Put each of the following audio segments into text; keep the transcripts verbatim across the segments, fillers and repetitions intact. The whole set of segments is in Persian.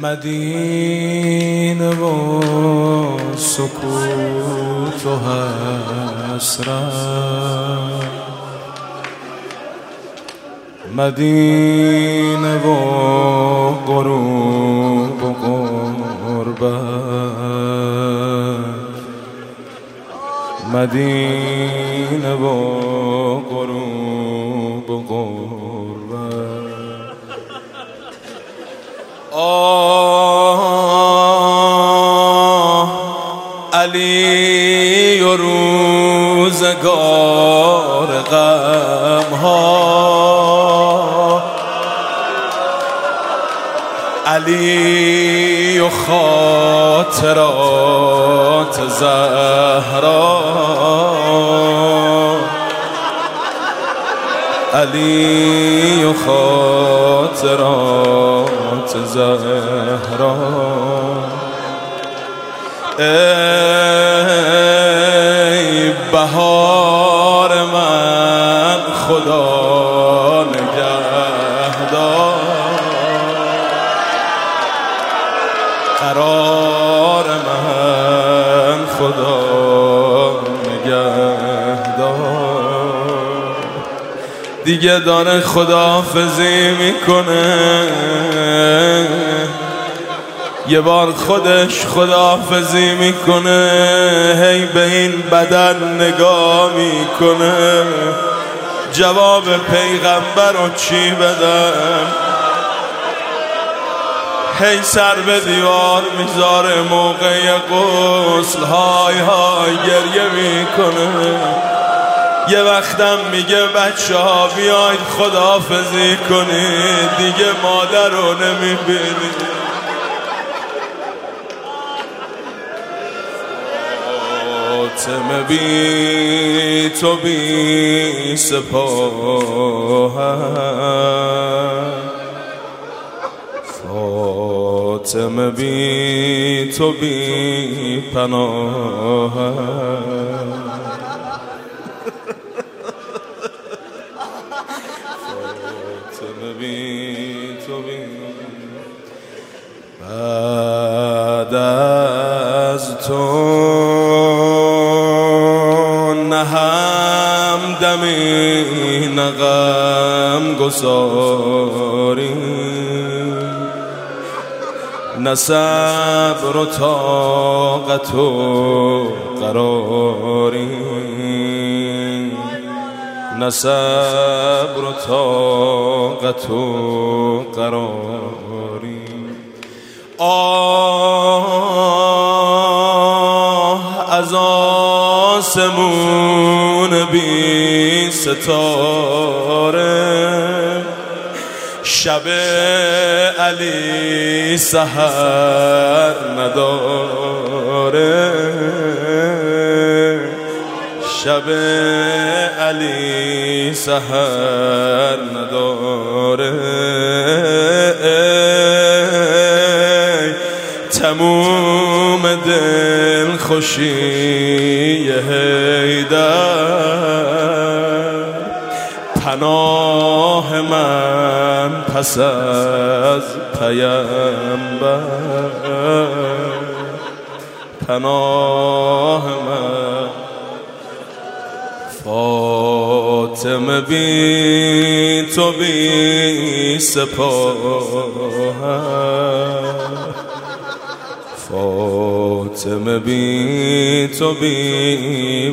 مدینه و سکوت و حسرت، مدینه و غروب و غربت، مدینه و غروب و غربت. آه علی و روزگار غم ها، علی و خاطرات زهرا، علی و خاطرات زهرا. ای بهار من خدا نگهدار، قرار من خدا نگهدار. دیگه داره خداحافظی میکنه، یه بار خودش خداحافظی میکنه، هی به این بدن نگاه میکنه، جواب پیغمبر رو چی بدم؟ هی سر به دیوار میذاره، موقع غسل های های گریه میکنه. یه وقتم میگه بچه ها بیاید خداحافظی کنید، دیگه مادر رو نمیبینید. فاطمه بی تو بی سپاهم، فاطمه بی تو بی پناهم، فاطمه بی تو بی. بعد از تو نه همدمی نه غمگساری، نه صبر و طاقت و قراری، نه صبر و طاقت و قراری. آه از آسمون بی ستاره، شب علی سحر نداره، شب علی سحر نداره. تموم دل خوشی حیدر، پناه من پس از پیامبر، پناه من. فاطمه بی تو بی سپاهم، فاطمه بی تو بی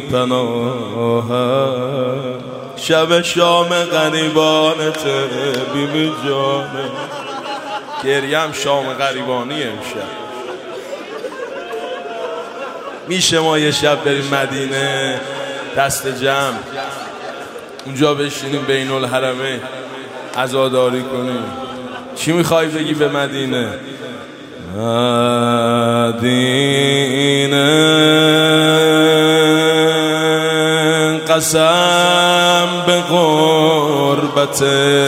پناهم. شب شام غریبانته بیبی جانه، گریم شام غریبانی امشب. میشه ما یه شب بریم مدینه دست جمع، اونجا بشینیم بین الحرمین عزاداری کنیم؟ چی میخوای بگی به مدینه؟ مدینه قسم به غربت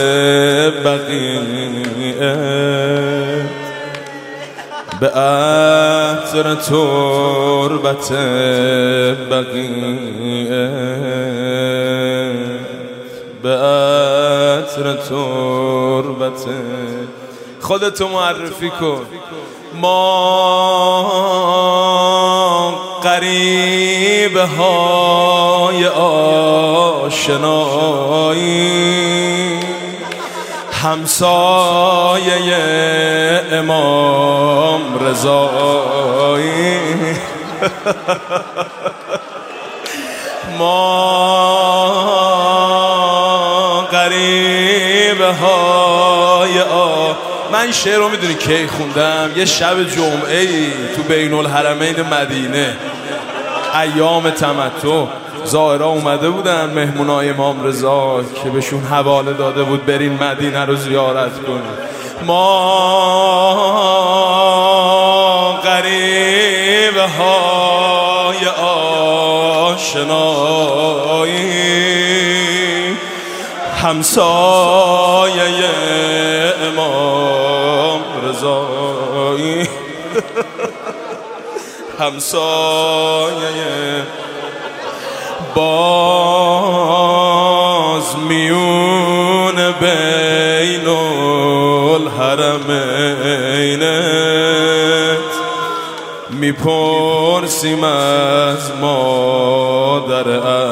بقیه، به عطر تربت بقیه، به عطر تربت. خودتو معرفی کن. ما غریبه های آشنایی، همسایه امام رضایی. ما غریبه های آ من شعر رو میدونی کی خوندم؟ یه شب جمعه ای تو بین الحرمین مدینه، ایام تمتع. زائرها اومده بودن، مهمونای امام رضا، که بهشون حواله داده بود برین مدینه رو زیارت کنید. ما غریبه های آشنایی، همسایه امام رضایی. همسایه باز میون بین الحرمینت، میپرسیم از مادر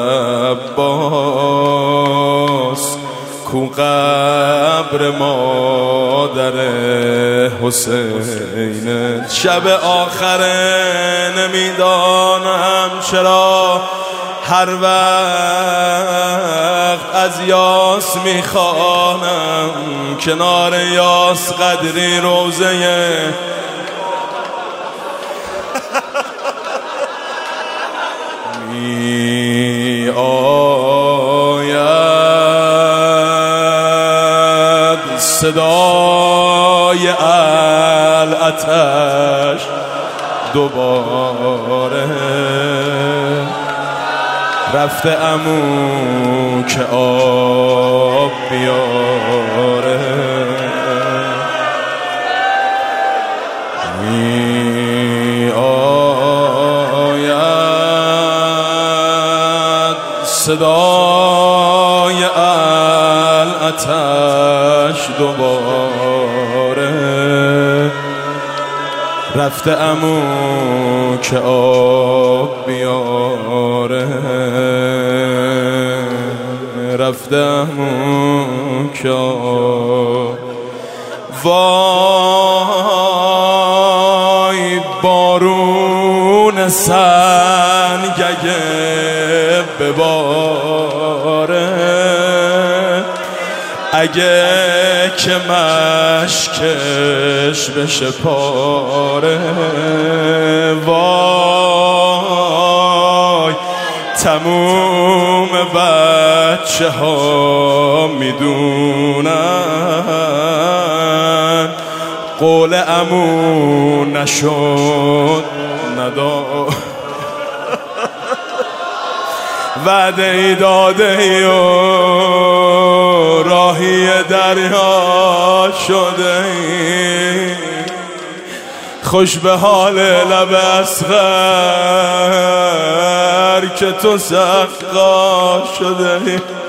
عباس، کو قبر مادر حسین. شب آخره نمیدانم چرا هر وقت از یاس میخوانم، کنار یاس قدری روزه می آید صدای العتش دوباره، رفته عمو که آب بیاره. می آید صدای العتش دوباره، رفته عمو که آب بیاره. رفته عمو که آب. وای بارون سنگگه بباره، اگه که مشکش بشه پاره. وای تموم بچه ها میدونن، قول عمو نشد نداد، وعده ای داده ای و راهی دریا شده ای. خوش به حال لب اصغر که تو سقا شده ای.